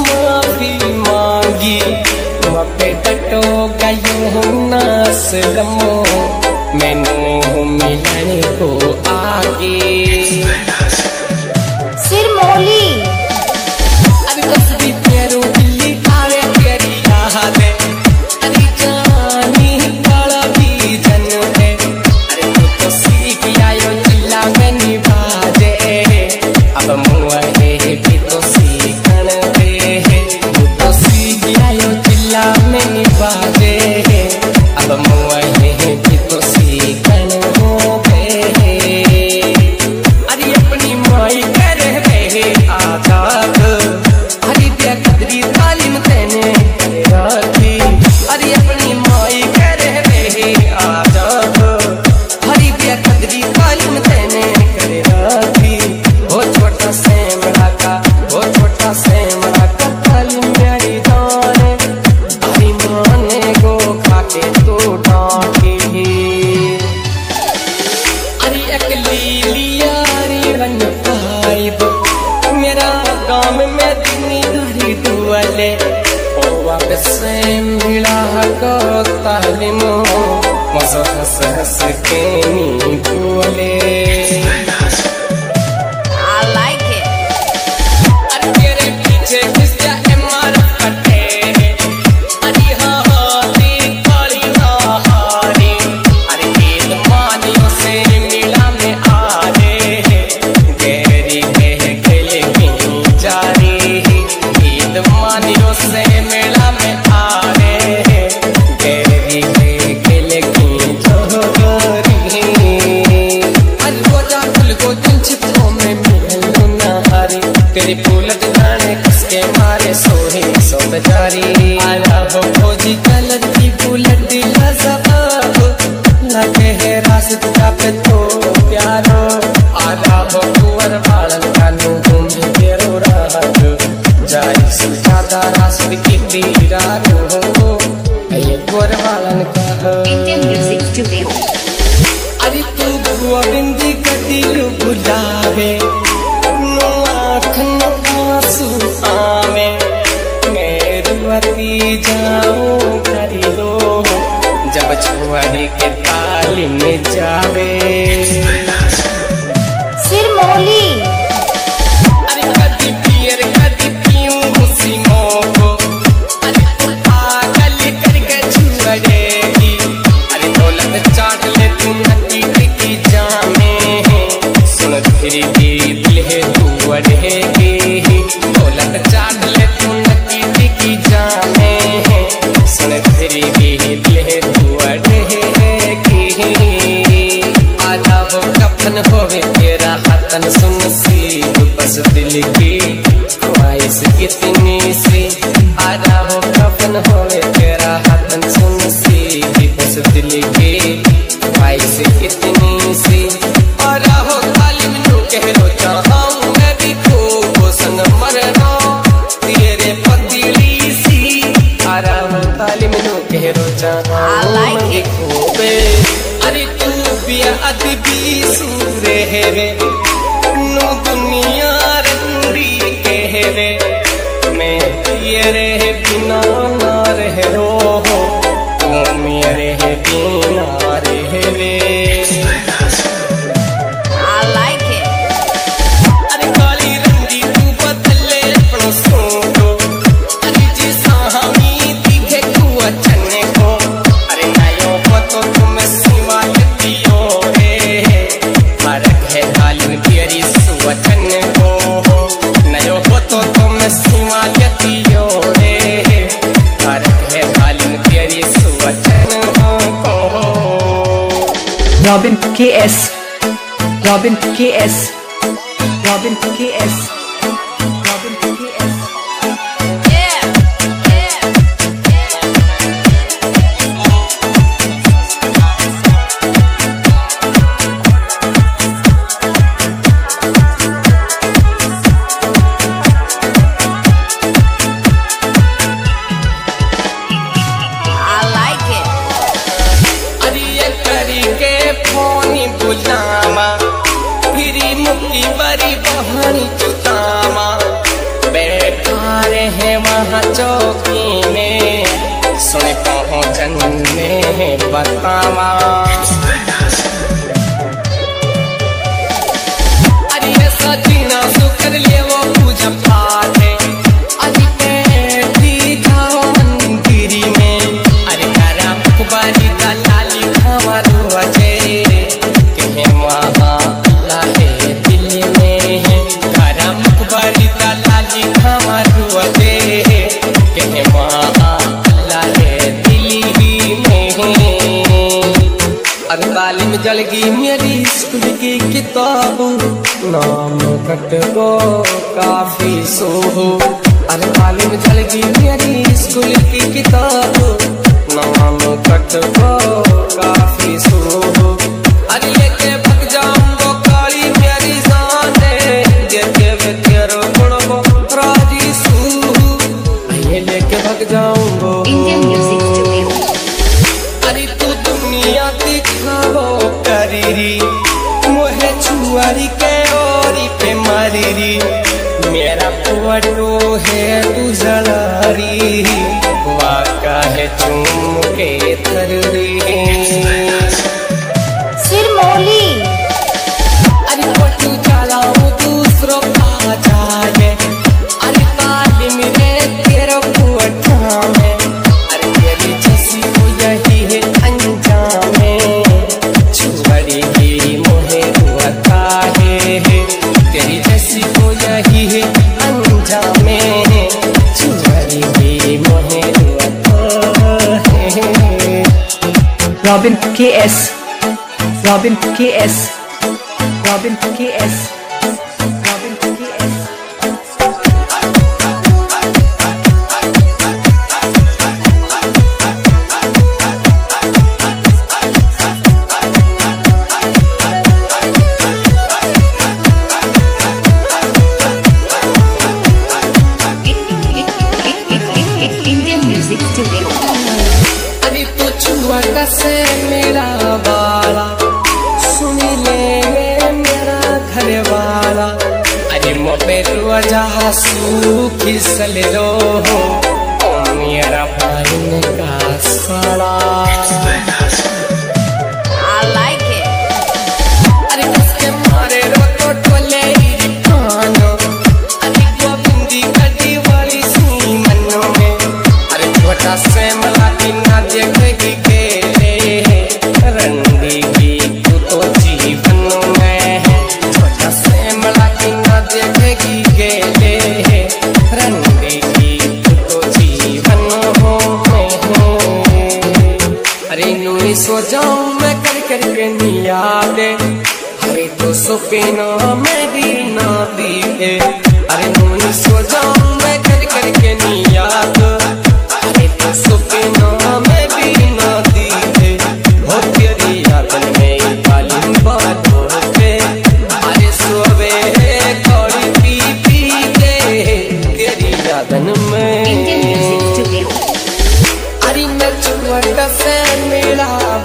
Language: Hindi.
माफी मांगी पे टटो गयो नास गमो मैनू मिलने को आगे सिर मोली अरे तस्वीर तेरू दिल्ली आवे तेरी याद है अरे जानी काला भी जन है अरे तू तो सीख आयो चिल्ला में निभाजे अब मुआ है भी तो सीखन दे तू तो सीख आयो चिल्ला में निभाजे अब मुआ है भी तो सीखन हो गए अरे अपनी माई कर रहे आजाद अरे क्या कदरी तालीम तेने राखी अरे अपनी माई कर रहे आजाद अरे क्या कदरी तालीम तेने राखी वो छोटा से मड़ा का वो छोटा से मड़ा का तालीम मेरी जाने अरे माने गो खाके तू डांटी अरे अकली लियारी बन पाइब मेरा गाँव में दिनी धरी दुआले ओ वापस से मिला को तालिमो मज़ो हंस हंस के नी बोले I like it अरे तेरे पीछे घुस जाए मार फटे अरे हारी काली हारी अरे ईद मानियों से मिला में आ रे गहरी है खेले की जारी ईद मानियों से मिला में आ रे गहरी है खेले की जोरी अरे वो जा फूल को दिल छिपो में मिलो ना हारी तेरी फूलत गाने किसके मारे सोहे सो बेचारी आला हो खोजी कलर की फूलत दिल जबाब लगे है रास्ता पे तो प्यारो आला हो कुंवर बालन कानू घूमे तेरो रात जाई सुजाता रास्ते की दीदारो ये कुंवर बालन का Indian Music Studio अरे तू गोविंदी कदिल बुलावे नो आँख न आंसू आवे मेरुवती जाऊं करी रो जब छुआरी के ताली में जावे सिर मोली अरे कदी पियर कदी पीऊं हुसीमों को अरे तू पागल करके छुड़ेगी अरे दौलत चाट ले तू नटी की जामे सुन फिर भी दिल है तू अड़ेगी दौलत चाट ले तू नटी की जामे सुन फिर भी दिल है तू अड़ेगी आधा वो कफन होवे तेरा हतन सुन सी बस दिल की ख्वाहिश कितनी सी आधा वो कफन होवे तेरा हतन सुन सी बस दिल की ख्वाहिश कितनी सी और हो खाली मैनू कह रो चाहूं मैं भी खूब संग मरना तेरे पतिली सी आराम खाली मैनू कह रो चाहूं I like मैं it. खूब अरे तू भी अदबी सूरे हेवे नो दुनिया रंडी कहवे मैं तेरे बिना ना रह रो तू मेरे बिना रहवे I like it अरे काली रंगी तू बदले अपनो सोटो अरे जी साहनी दिखे तू अच्छने को अरे नयो पतो तुम सिवायतियो रे फर्क है काली तेरी सुवचन को नयो पतो तुम सिवायतियो रे फर्क है काली तेरी सुवचन को Robin KS Robin KS Robin KS Robin KS Yeah I like it अरे ये करी के फोनी बुलावा फिरी मुक्की बरी बहानी चुता चौकी में सुने पहुँचन में बतावा अरे ऐसा जीना सुकर लिए वो पूजा पाठ है अरे कैदी जाओ मंदिरी में अरे करा मुखबारी दलाली हमारो अजय कहे वहाँ लाहे दिल में करा मुखबारी दलाली हमारो अजय कहे वहाँ लाहे दिल में अरे तालीम जल गई मेरी स्कूल की किताब नाम कट को काफी सो अरे तालीम जल गई मेरी स्कूल की किताब नाम कट को काफी सो अरे लेके भग जाऊंगा काली मेरी जान देखे वे तेरो गुण को राजी सू ये लेके भग जाऊंगा Indian Music Studio. अरे तू दुनिया दिखावो करीरी मोहे छुआरी के ओरी पे मारीरी मेरा पुअरो है तू जलारी वाका है चूम के थररी सिरमौली अरे पटू चलाऊं दूसरों का जाए अरे तालीम रे तेरा पुअठा में अरे तेरी जैसी को यही है अंजाम में छुआरी की मोहे हुआ है तेरी जैसी को यही है अंजाम में छुआरी की मोहे हुआ है Robin KS, Robin KS, Robin KS, Robin KS. Indian Music Studio. अरे तो छुआ कैसे मेरा बाला सुनी ले मेरा घर वाला अरे मोपे रुआ जहा सूखी सल रो ओ मेरा भाई का साला I like it. अरे किसके मारे रो तो टोले कानो अरे वो बिंदी कटी वाली सी मनो में अरे छोटा से मला की ना देखेगी के रंडी की तू तो जीवन में छोटा से मला की ना देखेगी के रंडी की तू तो जीवन में अरे यूं सो जाऊं मैं कर कर के नियादे अरे तो सपनों में भी ना दिखे अरे यूं सो जाऊं मैं कर कर के नियाद अरे तो सपनों में भी ना दिखे हो तेरी याद में तालीम बात होते अरे सोवे कौड़ी पी पी के तेरी यादन Indian Music में Studio. अरे मैं छुआ कैसे मिला